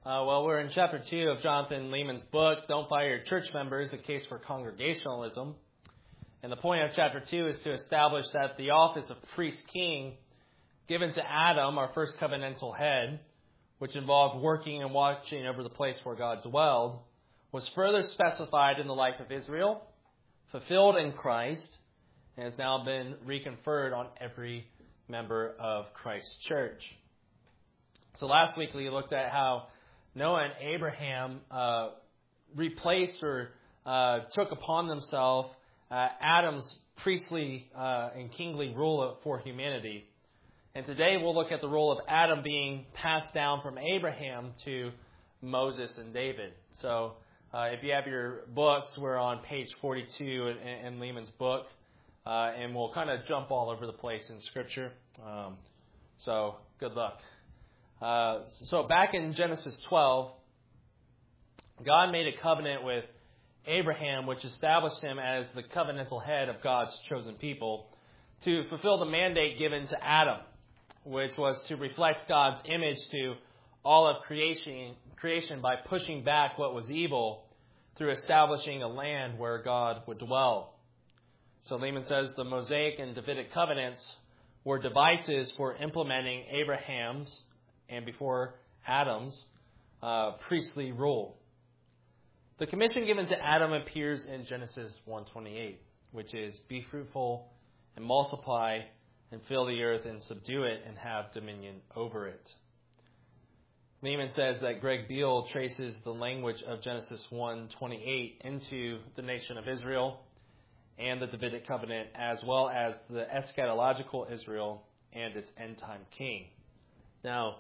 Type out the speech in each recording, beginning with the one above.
Well, we're in chapter 2 of Jonathan Leeman's book, Don't Fire Your Church Members, A Case for Congregationalism. And the point of chapter 2 is to establish that the office of priest-king given to Adam, our first covenantal head, which involved working and watching over the place where God dwelled, was further specified in the life of Israel, fulfilled in Christ, and has now been reconferred on every member of Christ's church. So last week we looked at how Noah and Abraham replaced or took upon themselves Adam's priestly and kingly rule for humanity. And today we'll look at the role of Adam being passed down from Abraham to Moses and David. So if you have your books, we're on page 42 in Leeman's book. And we'll kind of jump all over the place in Scripture. So good luck. So back in Genesis 12, God made a covenant with Abraham, which established him as the covenantal head of God's chosen people, to fulfill the mandate given to Adam, which was to reflect God's image to all of creation by pushing back what was evil through establishing a land where God would dwell. So Leeman says the Mosaic and Davidic covenants were devices for implementing Abraham's and before Adam's priestly rule. The commission given to Adam appears in Genesis 1:28, which is, be fruitful and multiply and fill the earth and subdue it and have dominion over it. Leeman says that Greg Beale traces the language of Genesis 1:28 into the nation of Israel and the Davidic covenant, as well as the eschatological Israel and its end-time king. Now,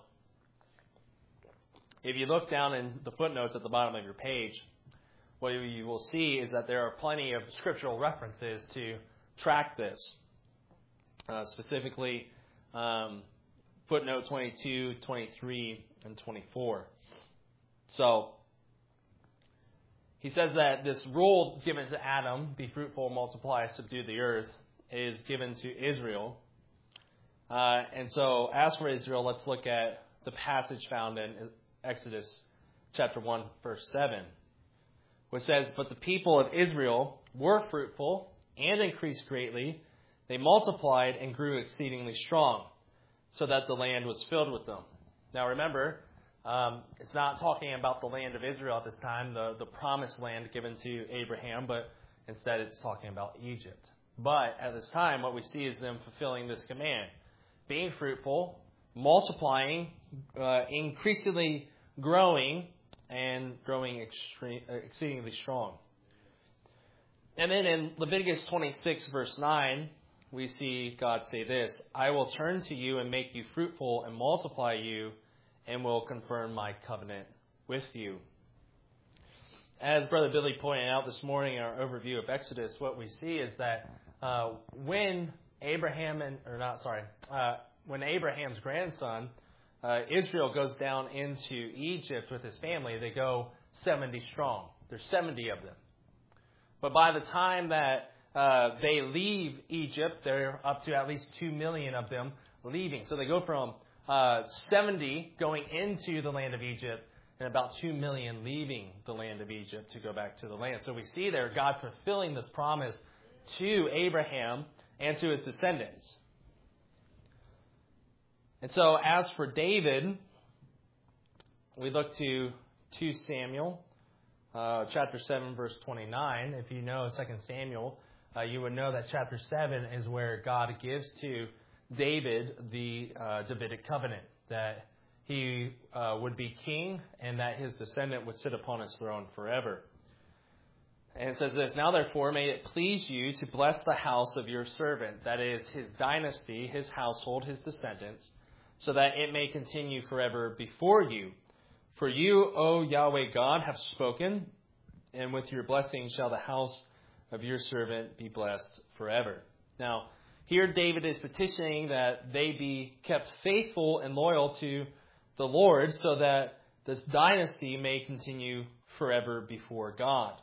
if you look down in the footnotes at the bottom of your page, what you will see is that there are plenty of scriptural references to track this. Specifically, footnote 22, 23, and 24. So, he says that this rule given to Adam, be fruitful, multiply, subdue the earth, is given to Israel. And so, as for Israel, let's look at the passage found in Exodus chapter 1, verse 7, which says, but the people of Israel were fruitful and increased greatly. They multiplied and grew exceedingly strong, so that the land was filled with them. Now remember, it's not talking about the land of Israel at this time, the promised land given to Abraham, but instead it's talking about Egypt. But at this time, what we see is them fulfilling this command, being fruitful, multiplying, increasingly growing, and growing exceedingly strong. And then in Leviticus 26, verse 9, we see God say this, I will turn to you and make you fruitful and multiply you, and will confirm my covenant with you. As Brother Billy pointed out this morning in our overview of Exodus, what we see is that when Abraham's grandson, Israel, goes down into Egypt with his family, they go 70 strong. There's 70 of them. But by the time that they leave Egypt, they're up to at least 2 million of them leaving. So they go from 70 going into the land of Egypt and about 2 million leaving the land of Egypt to go back to the land. So we see there God fulfilling this promise to Abraham and to his descendants. And so as for David, we look to 2 Samuel, chapter 7, verse 29. If you know 2 Samuel, you would know that chapter 7 is where God gives to David the Davidic covenant, that he would be king and that his descendant would sit upon his throne forever. And it says this, now therefore may it please you to bless the house of your servant, that is his dynasty, his household, his descendants, so that it may continue forever before you. For you, O Yahweh God, have spoken, and with your blessing shall the house of your servant be blessed forever. Now, here David is petitioning that they be kept faithful and loyal to the Lord so that this dynasty may continue forever before God.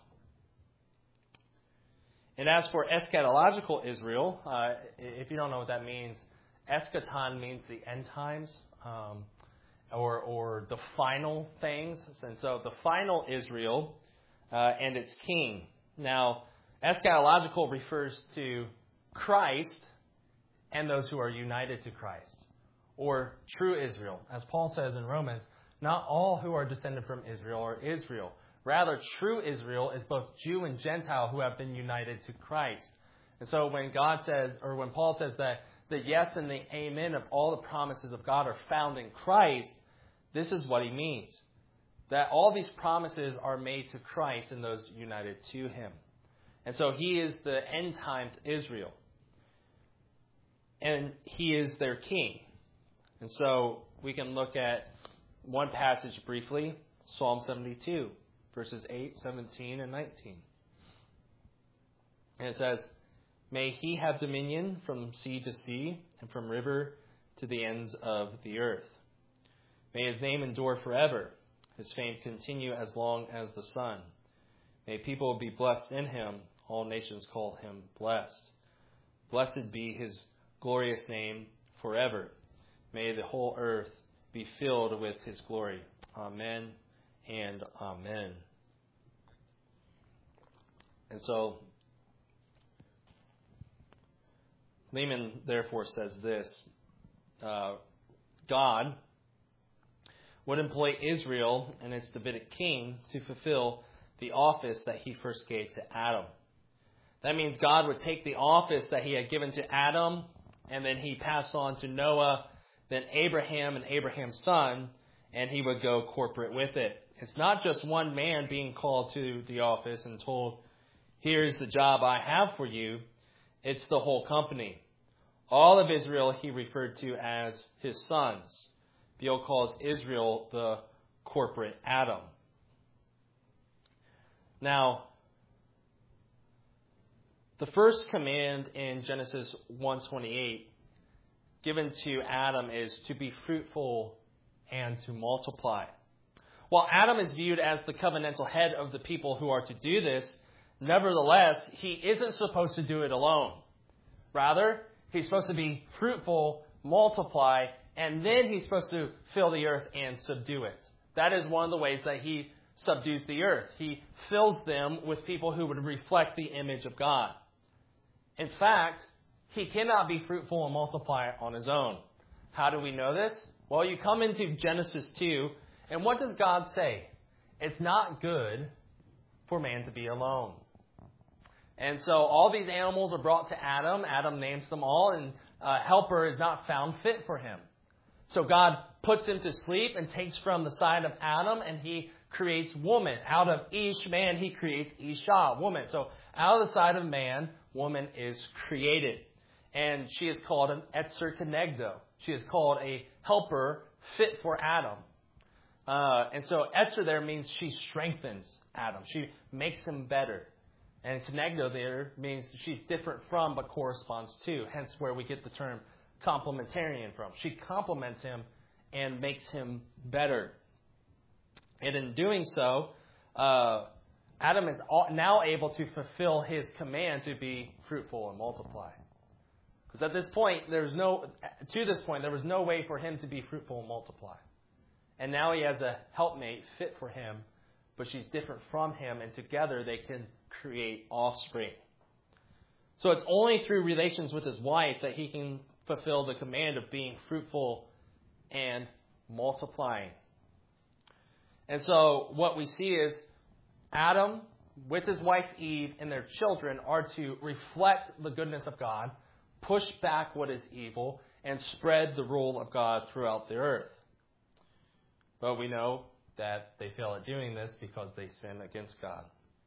And as for eschatological Israel, if you don't know what that means, eschaton means the end times. or the final things. And so the final Israel and its king. Now, eschatological refers to Christ and those who are united to Christ, or true Israel. As Paul says in Romans, not all who are descended from Israel are Israel. Rather, true Israel is both Jew and Gentile who have been united to Christ. And so when God says, or when Paul says that the yes and the amen of all the promises of God are found in Christ, this is what he means. That all these promises are made to Christ and those united to him. And so he is the end time Israel. And he is their king. And so we can look at one passage briefly, Psalm 72, verses 8, 17, and 19. And it says, "May he have dominion from sea to sea and from river to the ends of the earth. May his name endure forever, his fame continue as long as the sun. May people be blessed in him, all nations call him blessed. Blessed be his glorious name forever. May the whole earth be filled with his glory. Amen and amen." And so, Lehman therefore says this, God would employ Israel and its Davidic king to fulfill the office that he first gave to Adam. That means God would take the office that he had given to Adam, and then he passed on to Noah, then Abraham and Abraham's son, and he would go corporate with it. It's not just one man being called to the office and told, "Here's the job I have for you." It's the whole company. All of Israel he referred to as his sons. Beale calls Israel the corporate Adam. Now, the first command in Genesis 1:28 given to Adam is to be fruitful and to multiply. While Adam is viewed as the covenantal head of the people who are to do this, nevertheless, he isn't supposed to do it alone. Rather, he's supposed to be fruitful, multiply, and then he's supposed to fill the earth and subdue it. That is one of the ways that he subdues the earth. He fills them with people who would reflect the image of God. In fact, he cannot be fruitful and multiply on his own. How do we know this? Well, you come into Genesis 2, and what does God say? It's not good for man to be alone. And so all these animals are brought to Adam. Adam names them all, and a helper is not found fit for him. So God puts him to sleep and takes from the side of Adam, and he creates woman. Out of each man, he creates Isha, woman. So out of the side of man, woman is created. And she is called an Etzer Kenegdo. She is called a helper fit for Adam. And so Etzer there means she strengthens Adam. She makes him better. And Kenegdo there means she's different from but corresponds to. Hence where we get the term complementarian from. She complements him and makes him better. And in doing so, Adam is now able to fulfill his command to be fruitful and multiply. Because at this point, there was no way for him to be fruitful and multiply. And now he has a helpmate fit for him, but she's different from him, and together they can create offspring. So it's only through relations with his wife that he can fulfill the command of being fruitful and multiplying. And so what we see is Adam, with his wife Eve, and their children are to reflect the goodness of God, push back what is evil, and spread the rule of God throughout the earth. But we know that they fail at doing this because they sin against God.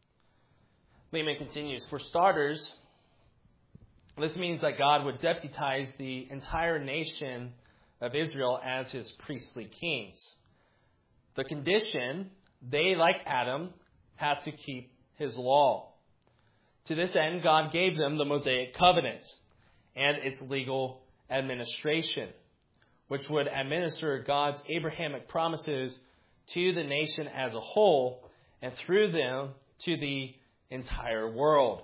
Lehman continues, for starters, this means that God would deputize the entire nation of Israel as his priestly kings. The condition, they, like Adam, had to keep his law. To this end, God gave them the Mosaic covenant and its legal administration, which would administer God's Abrahamic promises to the nation as a whole and through them to the entire world.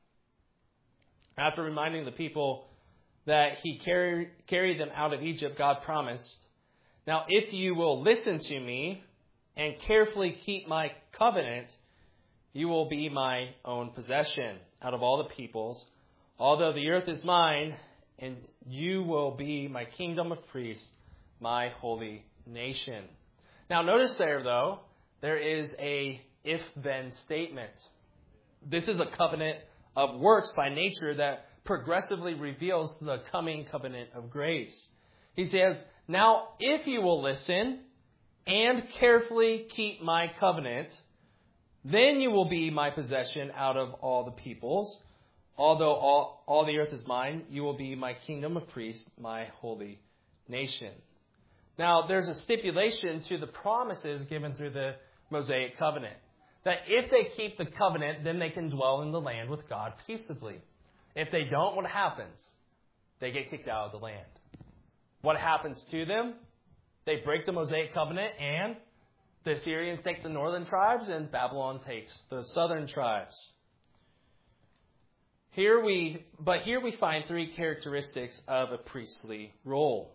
After reminding the people that he carried them out of Egypt, God promised Now, if you will listen to me and carefully keep my covenant, you will be my own possession out of all the peoples, although the earth is mine, and you will be my kingdom of priests, my holy nation. Now, notice there, though, there is a if-then statement. This is a covenant of works by nature that progressively reveals the coming covenant of grace. He says, now, if you will listen and carefully keep my covenant, then you will be my possession out of all the peoples. Although all the earth is mine, you will be my kingdom of priests, my holy nation. Now, there's a stipulation to the promises given through the Mosaic covenant, that if they keep the covenant, then they can dwell in the land with God peaceably. If they don't, what happens? They get kicked out of the land. What happens to them? They break the Mosaic covenant, and the Assyrians take the northern tribes, and Babylon takes the southern tribes. Here we find three characteristics of a priestly role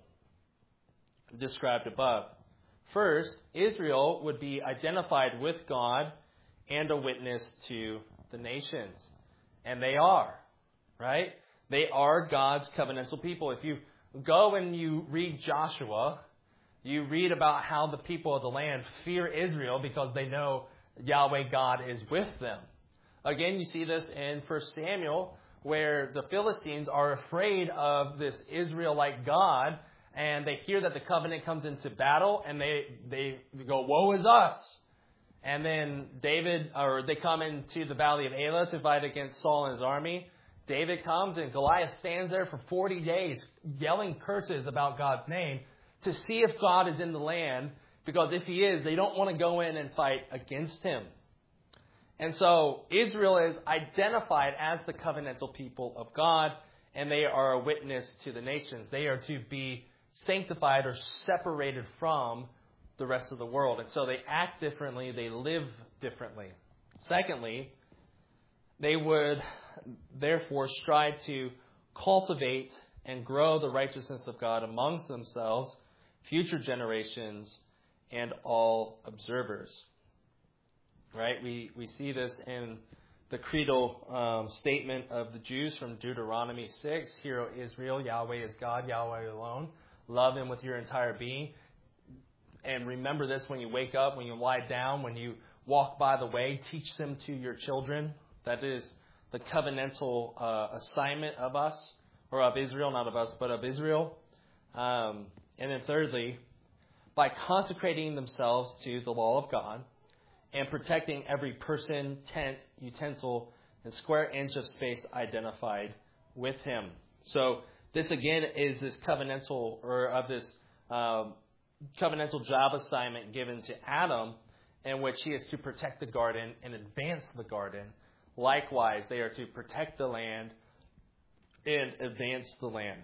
described above. First, Israel would be identified with God and a witness to the nations. And they are, right? They are God's covenantal people. If you go and you read Joshua, you read about how the people of the land fear Israel because they know Yahweh God is with them. Again, you see this in 1 Samuel, where the Philistines are afraid of this Israelite God, and they hear that the covenant comes into battle, and they go, woe is us. And then they come into the valley of Elah to fight against Saul and his army. David comes, and Goliath stands there for 40 days yelling curses about God's name to see if God is in the land, because if he is, they don't want to go in and fight against him. And so Israel is identified as the covenantal people of God, and they are a witness to the nations. They are to be sanctified or separated from the rest of the world. And so they act differently, they live differently. Secondly, they would therefore strive to cultivate and grow the righteousness of God amongst themselves, future generations, and all observers. Right? We see this in the creedal statement of the Jews from Deuteronomy 6. Hear, O Israel, Yahweh is God, Yahweh alone. Love him with your entire being. And remember this when you wake up, when you lie down, when you walk by the way. Teach them to your children. That is the covenantal assignment of us, or of Israel, not of us, but of Israel. And then thirdly, by consecrating themselves to the law of God, and protecting every person, tent, utensil, and square inch of space identified with him. So this again is this covenantal, or of this covenantal job assignment given to Adam, in which he is to protect the garden and advance the garden. Likewise, they are to protect the land and advance the land.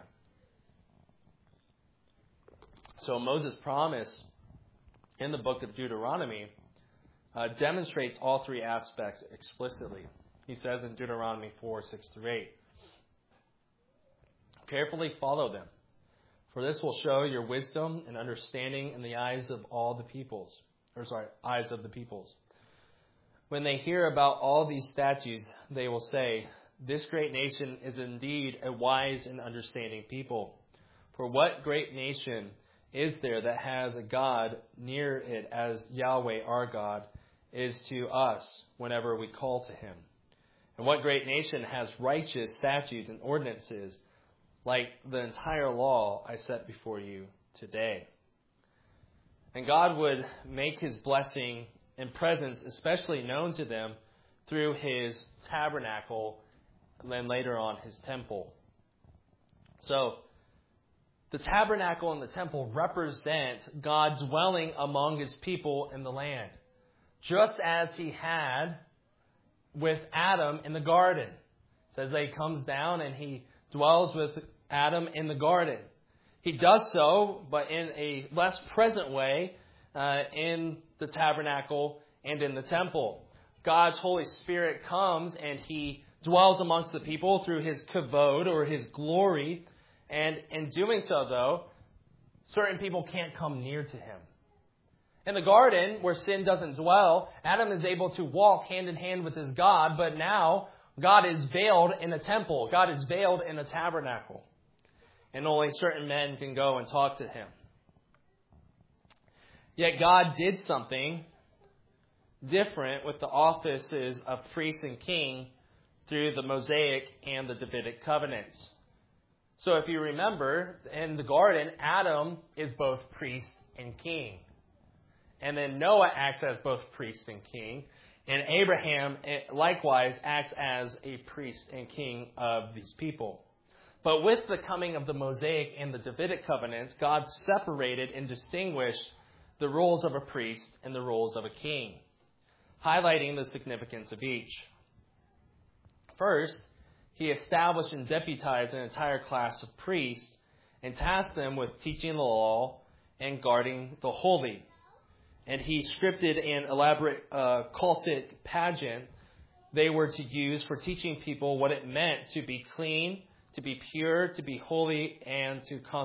So Moses' promise in the book of Deuteronomy demonstrates all three aspects explicitly. He says in Deuteronomy 4:6-8, carefully follow them, for this will show your wisdom and understanding in the eyes of the peoples. When they hear about all these statutes, they will say, this great nation is indeed a wise and understanding people. For what great nation is there that has a God near it as Yahweh our God is to us whenever we call to him? And what great nation has righteous statutes and ordinances like the entire law I set before you today? And God would make his blessing and presence especially known to them through his tabernacle and then later on his temple. So the tabernacle and the temple represent God dwelling among his people in the land, just as he had with Adam in the garden. It says that he comes down and he dwells with Adam in the garden. He does so, but in a less present way in the tabernacle and in the temple. God's Holy Spirit comes and he dwells amongst the people through his kavod, or his glory. And in doing so, though, certain people can't come near to him. In the garden, where sin doesn't dwell, Adam is able to walk hand in hand with his God, but now God is veiled in a temple. God is veiled in a tabernacle. And only certain men can go and talk to him. Yet God did something different with the offices of priest and king through the Mosaic and the Davidic covenants. So if you remember, in the garden, Adam is both priest and king. And then Noah acts as both priest and king. And Abraham likewise acts as a priest and king of these people. But with the coming of the Mosaic and the Davidic covenants, God separated and distinguished the roles of a priest and the roles of a king, highlighting the significance of each. First, he established and deputized an entire class of priests and tasked them with teaching the law and guarding the holy. And he scripted an elaborate cultic pageant they were to use for teaching people what it meant to be clean, to be pure, to be holy, and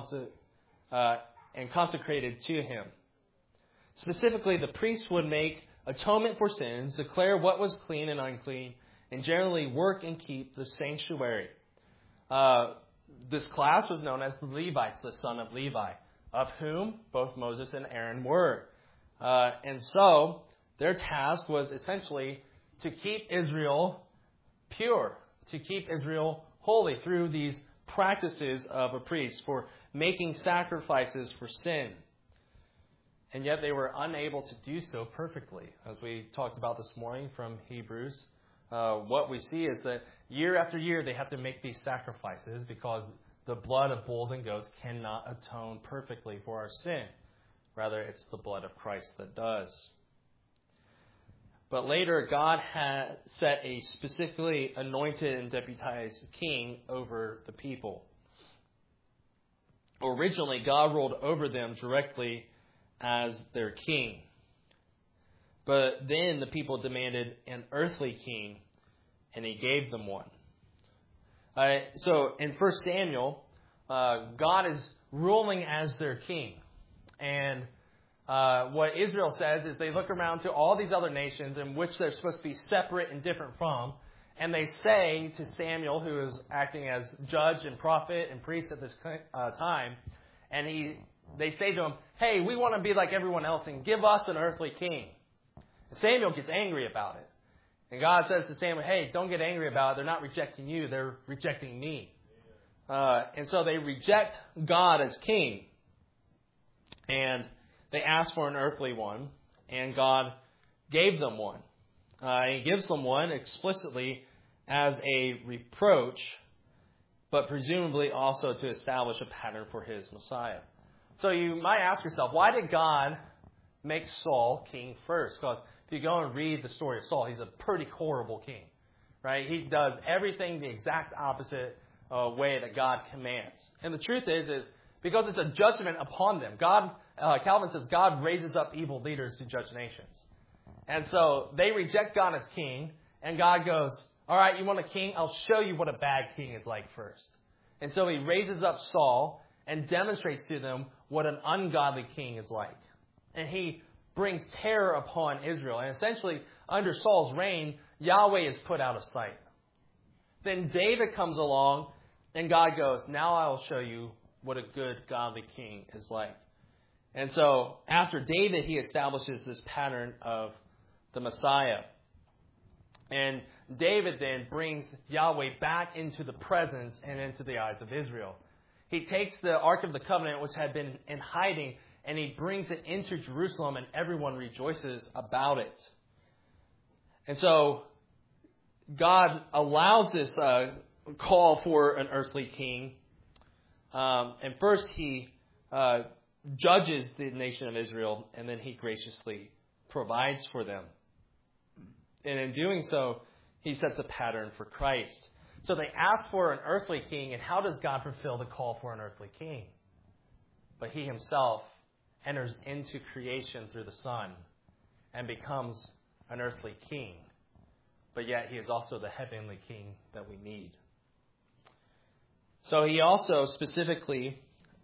consecrated to him. Specifically, the priests would make atonement for sins, declare what was clean and unclean, and generally work and keep the sanctuary. This class was known as the Levites, the son of Levi, of whom both Moses and Aaron were. And so their task was essentially to keep Israel pure, to keep Israel holy through these practices of a priest for making sacrifices for sin. And yet they were unable to do so perfectly. As we talked about this morning from Hebrews, what we see is that year after year they have to make these sacrifices because the blood of bulls and goats cannot atone perfectly for our sin. Rather, it's the blood of Christ that does. But later, God had set a specifically anointed and deputized king over the people. Originally, God ruled over them directly as their king. But then the people demanded an earthly king, and he gave them one. So in 1 Samuel, God is ruling as their king. And what Israel says is they look around to all these other nations in which they're supposed to be separate and different from, and they say to Samuel, who is acting as judge and prophet and priest at this time, and they say to him, hey, we want to be like everyone else and give us an earthly king. And Samuel gets angry about it. And God says to Samuel, hey, don't get angry about it. They're not rejecting you. They're rejecting me. And so they reject God as king. And they asked for an earthly one. And God gave them one. He gives them one explicitly as a reproach, but presumably also to establish a pattern for his Messiah. So you might ask yourself, why did God make Saul king first? Because if you go and read the story of Saul, he's a pretty horrible king, right? He does everything the exact opposite way that God commands. And the truth is because it's a judgment upon them. Calvin says God raises up evil leaders to judge nations. And so they reject God as king, and God goes, all right, you want a king? I'll show you what a bad king is like first. And so he raises up Saul and demonstrates to them what an ungodly king is like. And he brings terror upon Israel. And essentially, under Saul's reign, Yahweh is put out of sight. Then David comes along, and God goes, now I will show you what a good, godly king is like. And so, after David, he establishes this pattern of the Messiah. And David then brings Yahweh back into the presence and into the eyes of Israel. He takes the Ark of the Covenant, which had been in hiding, and he brings it into Jerusalem, and everyone rejoices about it. And so God allows this call for an earthly king. And first he judges the nation of Israel, and then he graciously provides for them. And in doing so, he sets a pattern for Christ. So they ask for an earthly king, and how does God fulfill the call for an earthly king? But he himself enters into creation through the Son and becomes an earthly king. But yet he is also the heavenly king that we need. So he also specifically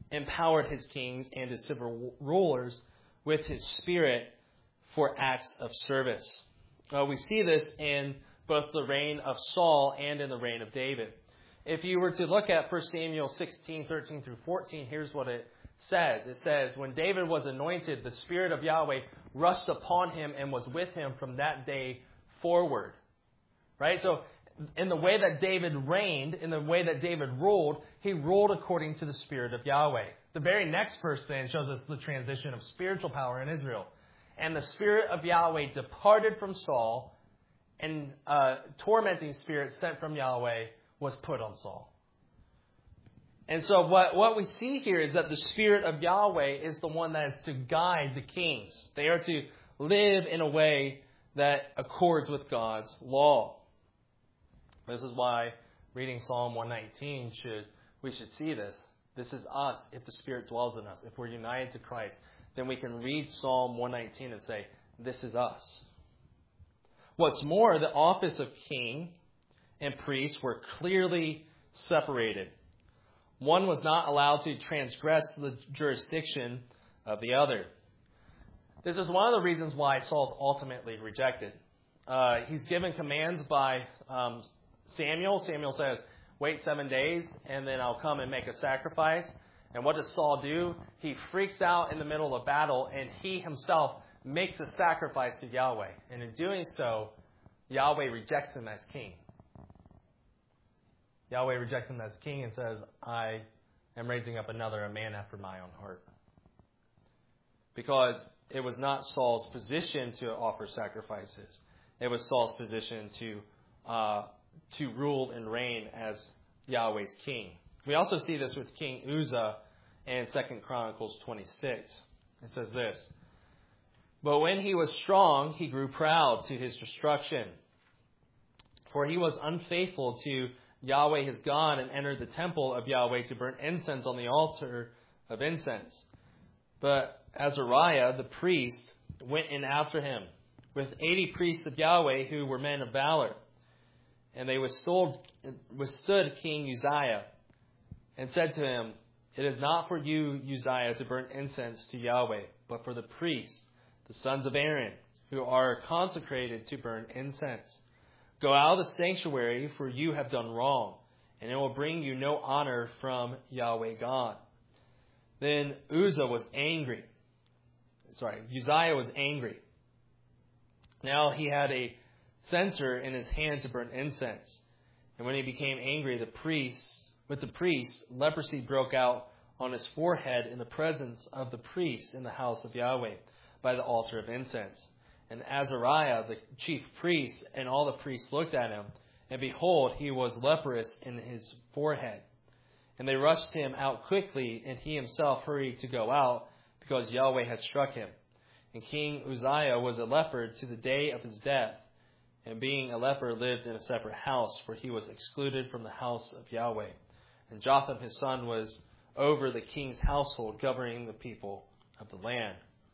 empowered his kings and his civil rulers with his Spirit for acts of service. We see this in both the reign of Saul and in the reign of David. If you were to look at 1 Samuel 16, 13 through 14, here's what it says. It says, when David was anointed, the Spirit of Yahweh rushed upon him and was with him from that day forward. Right? So in the way that David reigned, in the way that David ruled, he ruled according to the Spirit of Yahweh. The very next verse then shows us the transition of spiritual power in Israel. And the Spirit of Yahweh departed from Saul, and tormenting spirit sent from Yahweh was put on Saul. And so what we see here is that the Spirit of Yahweh is the one that is to guide the kings. They are to live in a way that accords with God's law. This is why reading Psalm 119 we should see this. This is us if the Spirit dwells in us. If we're united to Christ, then we can read Psalm 119 and say, this is us. What's more, the office of king and priest were clearly separated. One was not allowed to transgress the jurisdiction of the other. This is one of the reasons why Saul's ultimately rejected. He's given commands by Samuel. Samuel says, wait 7 days, and then I'll come and make a sacrifice. And what does Saul do? He freaks out in the middle of battle, and he himself makes a sacrifice to Yahweh. And in doing so, Yahweh rejects him as king. Yahweh rejects him as king and says, I am raising up a man after my own heart. Because it was not Saul's position to offer sacrifices. It was Saul's position to rule and reign as Yahweh's king. We also see this with King Uzzah in 2 Chronicles 26. It says this, but when he was strong, he grew proud to his destruction. For he was unfaithful to Yahweh his God and entered the temple of Yahweh to burn incense on the altar of incense. But Azariah, the priest, went in after him with 80 priests of Yahweh who were men of valor. And they withstood King Uzziah and said to him, it is not for you, Uzziah, to burn incense to Yahweh, but for the priests, the sons of Aaron, who are consecrated to burn incense. Go out of the sanctuary, for you have done wrong, and it will bring you no honor from Yahweh God. Then Uzziah was angry. Now he had a censer in his hand to burn incense. And when he became angry, with the priest, leprosy broke out on his forehead in the presence of the priest in the house of Yahweh by the altar of incense. And Azariah, the chief priest, and all the priests looked at him, and behold, he was leprous in his forehead. And they rushed him out quickly, and he himself hurried to go out, because Yahweh had struck him. And King Uzziah was a leper to the day of his death, and being a leper lived in a separate house, for he was excluded from the house of Yahweh. And Jotham his son was over the king's household, governing the people of the land.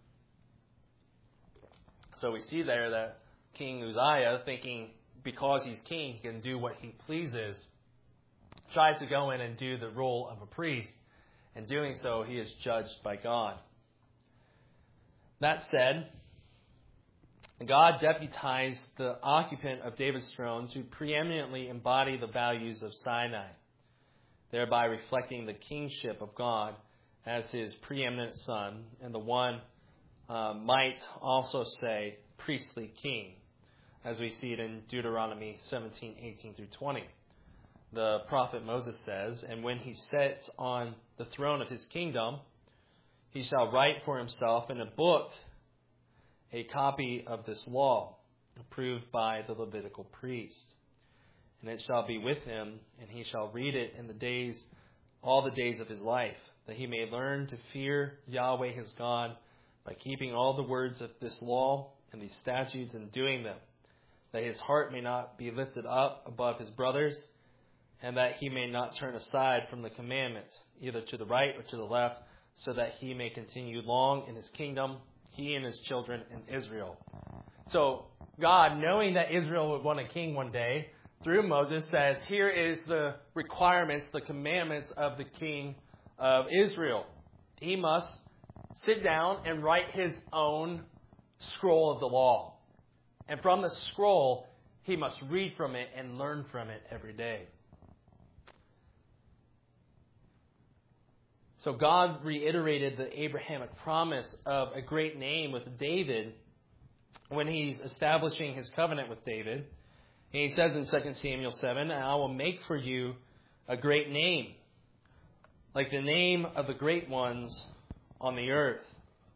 So we see there that King Uzziah, thinking because he's king, he can do what he pleases, tries to go in and do the role of a priest. In doing so, he is judged by God. That said, God deputized the occupant of David's throne to preeminently embody the values of Sinai, thereby reflecting the kingship of God as his preeminent son, and the one might also say priestly king, as we see it in Deuteronomy 17:18-20. The prophet Moses says, and when he sits on the throne of his kingdom, he shall write for himself in a book a copy of this law, approved by the Levitical priest. And it shall be with him, and he shall read it in all the days of his life, that he may learn to fear Yahweh his God by keeping all the words of this law and these statutes and doing them, that his heart may not be lifted up above his brothers, and that he may not turn aside from the commandment, either to the right or to the left, so that he may continue long in his kingdom, he and his children in Israel. So God, knowing that Israel would want a king one day, through Moses says, here is the requirements, the commandments of the king of Israel. He must sit down and write his own scroll of the law. And from the scroll, he must read from it and learn from it every day. So God reiterated the Abrahamic promise of a great name with David when he's establishing his covenant with David. And he says in 2 Samuel 7, "And I will make for you a great name, like the name of the great ones on the earth."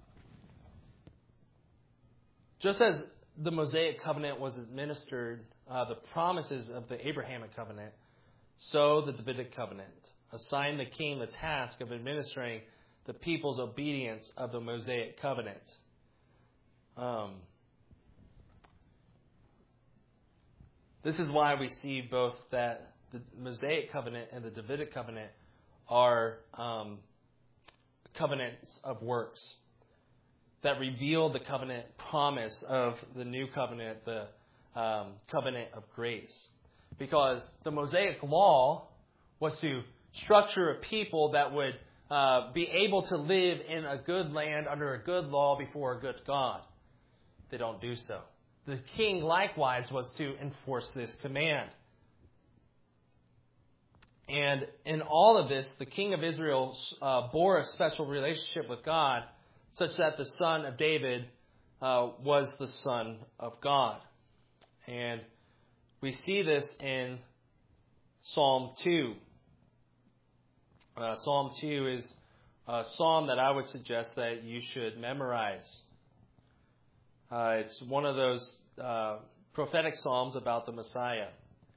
Just as the Mosaic covenant was administered, the promises of the Abrahamic covenant, so the Davidic covenant assigned the king the task of administering the people's obedience of the Mosaic covenant. This is why we see both that the Mosaic covenant and the Davidic covenant are covenants of works that reveal the covenant promise of the new covenant, the covenant of grace. Because the Mosaic law was to structure a people that would be able to live in a good land under a good law before a good God. They don't do so. The king likewise was to enforce this command. And in all of this, the king of Israel bore a special relationship with God, such that the son of David was the son of God. And we see this in Psalm 2. Psalm 2 is a psalm that I would suggest that you should memorize. It's one of those prophetic psalms about the Messiah.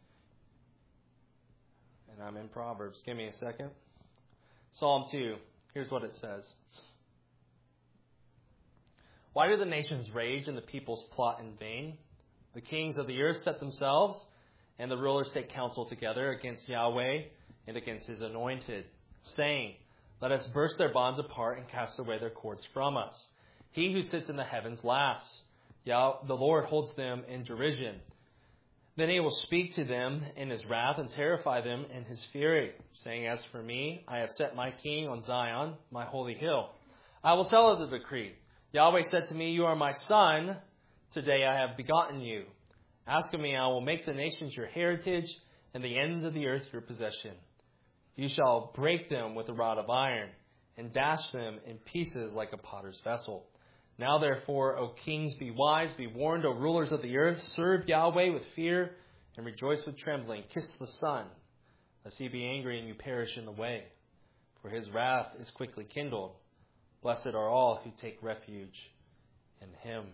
And I'm in Proverbs. Give me a second. Psalm 2. Here's what it says. "Why do the nations rage and the peoples plot in vain? The kings of the earth set themselves, and the rulers take counsel together against Yahweh and against his anointed, saying, 'Let us burst their bonds apart and cast away their cords from us.' He who sits in the heavens laughs. The Lord holds them in derision. Then he will speak to them in his wrath and terrify them in his fury, saying, 'As for me, I have set my king on Zion, my holy hill. I will tell of the decree. Yahweh said to me, you are my son. Today I have begotten you. Ask of me, I will make the nations your heritage and the ends of the earth your possession. You shall break them with a rod of iron and dash them in pieces like a potter's vessel. Now therefore, O kings, be wise, be warned, O rulers of the earth. Serve Yahweh with fear and rejoice with trembling. Kiss the Son, lest he be angry and you perish in the way. For his wrath is quickly kindled. Blessed are all who take refuge in him."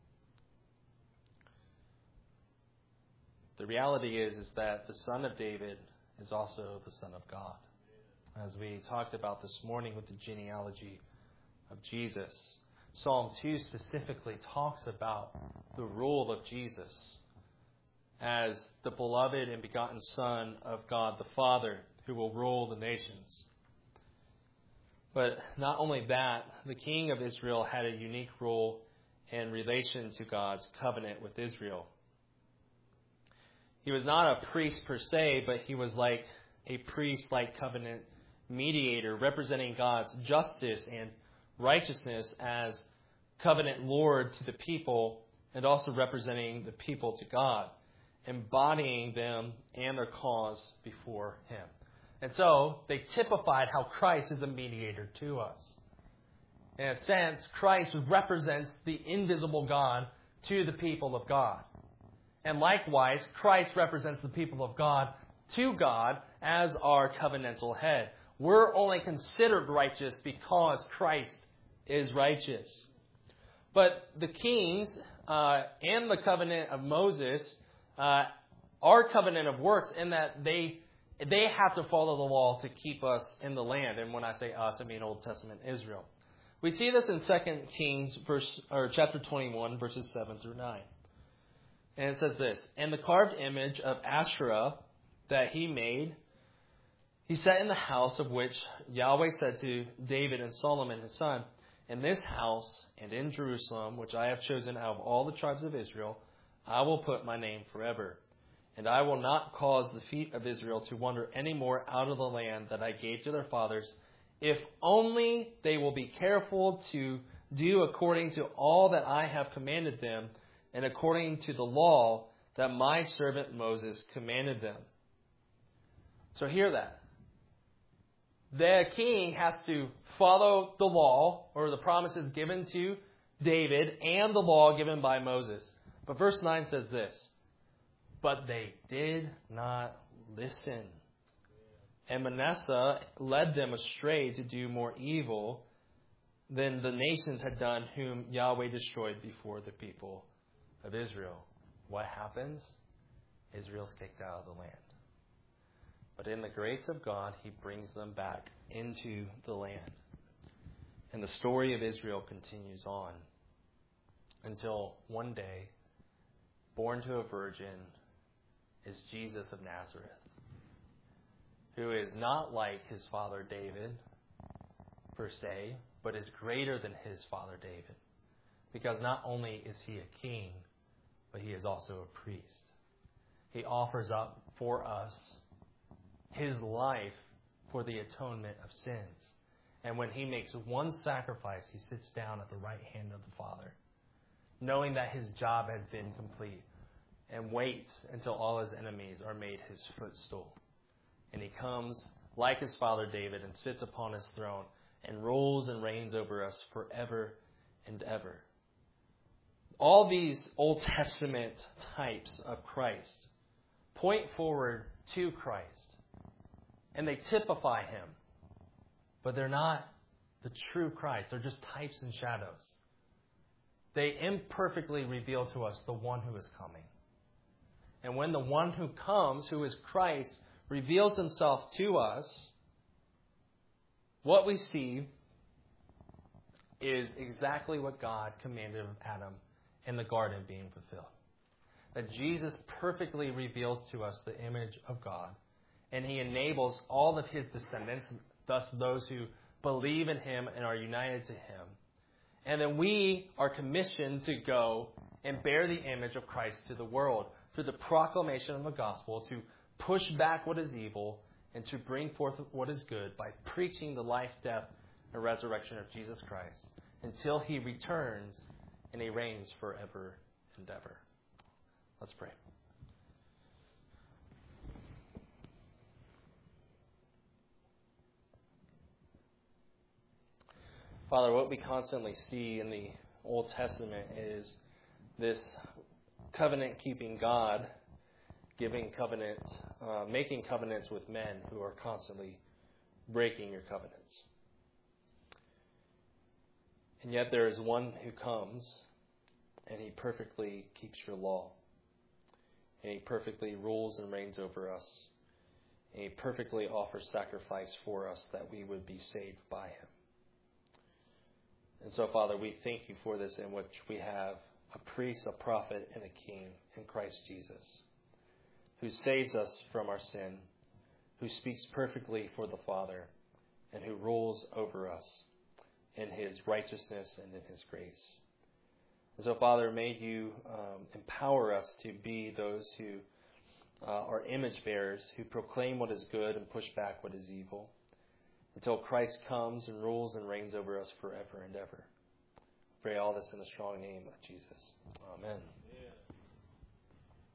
The reality is that the Son of David is also the Son of God. As we talked about this morning with the genealogy of Jesus. Psalm 2 specifically talks about the rule of Jesus as the beloved and begotten Son of God the Father who will rule the nations. But not only that, the King of Israel had a unique role in relation to God's covenant with Israel. He was not a priest per se, but he was like a priest-like covenant mediator, representing God's justice and righteousness as covenant Lord to the people, and also representing the people to God, embodying them and their cause before him. And so they typified how Christ is a mediator to us. In a sense, Christ represents the invisible God to the people of God. And likewise, Christ represents the people of God to God as our covenantal head. We're only considered righteous because Christ is righteous. But the kings and the covenant of Moses are covenant of works in that they have to follow the law to keep us in the land. And when I say us, I mean Old Testament Israel. We see this in 2 Kings chapter 21, verses 7 through 9. And it says this: "And the carved image of Asherah that he made, he set in the house of which Yahweh said to David and Solomon his son, in this house and in Jerusalem, which I have chosen out of all the tribes of Israel, I will put my name forever. And I will not cause the feet of Israel to wander any more out of the land that I gave to their fathers, if only they will be careful to do according to all that I have commanded them, and according to the law that my servant Moses commanded them. So hear that. The king has to follow the law, or the promises given to David, and the law given by Moses. But verse 9 says this, but they did not listen. And Manasseh led them astray to do more evil than the nations had done, whom Yahweh destroyed before the people of Israel. What happens? Israel's kicked out of the land. But in the grace of God, he brings them back into the land. And the story of Israel continues on until one day, born to a virgin, is Jesus of Nazareth, who is not like his father David, per se, but is greater than his father David. Because not only is he a king, but he is also a priest. He offers up for us his life for the atonement of sins. And when he makes one sacrifice, he sits down at the right hand of the Father, knowing that his job has been complete, and waits until all his enemies are made his footstool. And he comes like his father David and sits upon his throne and rules and reigns over us forever and ever. All these Old Testament types of Christ point forward to Christ, and they typify him, but they're not the true Christ. They're just types and shadows. They imperfectly reveal to us the one who is coming. And when the one who comes, who is Christ, reveals himself to us, what we see is exactly what God commanded of Adam in the garden being fulfilled. That Jesus perfectly reveals to us the image of God, and he enables all of his descendants, thus those who believe in him and are united to him. And then we are commissioned to go and bear the image of Christ to the world through the proclamation of the gospel, to push back what is evil and to bring forth what is good by preaching the life, death, and resurrection of Jesus Christ until he returns and he reigns forever and ever. Let's pray. Father, what we constantly see in the Old Testament is this covenant-keeping God making covenants with men who are constantly breaking your covenants. And yet there is one who comes, and he perfectly keeps your law. And he perfectly rules and reigns over us. And he perfectly offers sacrifice for us that we would be saved by him. And so, Father, we thank you for this, in which we have a priest, a prophet, and a king in Christ Jesus, who saves us from our sin, who speaks perfectly for the Father, and who rules over us in his righteousness and in his grace. And so, Father, may you empower us to be those who are image bearers, who proclaim what is good and push back what is evil, until Christ comes and rules and reigns over us forever and ever. I pray all this in the strong name of Jesus. Amen.